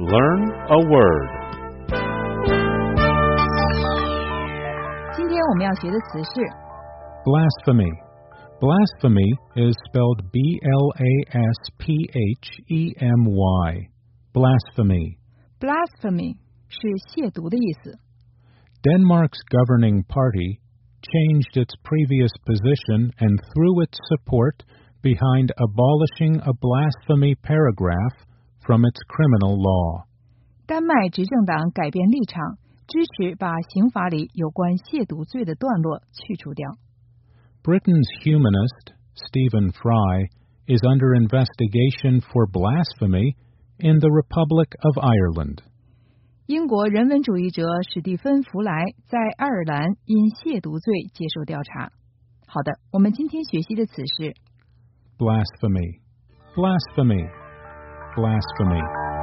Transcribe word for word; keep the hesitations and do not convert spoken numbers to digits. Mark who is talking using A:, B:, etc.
A: Learn a word.
B: 今天我们要学的词是
C: Blasphemy. Blasphemy is spelled B L A S P H E M Y. Blasphemy.
B: blasphemy 是亵渎的意思。
C: Denmark's governing party changed its previous position and threw its support behind abolishing a blasphemy paragraph from its criminal law.
B: 丹麦执政党改变立场，支持把刑法里有关亵渎罪的段落去除掉。
C: Britain's humanist, Stephen Fry, is under investigation for blasphemy in the Republic of Ireland.
B: 英国人文主义者史蒂芬·弗莱在爱尔兰因亵渎罪接受调查。好的，我们今天学习的词是
C: Blasphemy. Blasphemy. Blasphemy.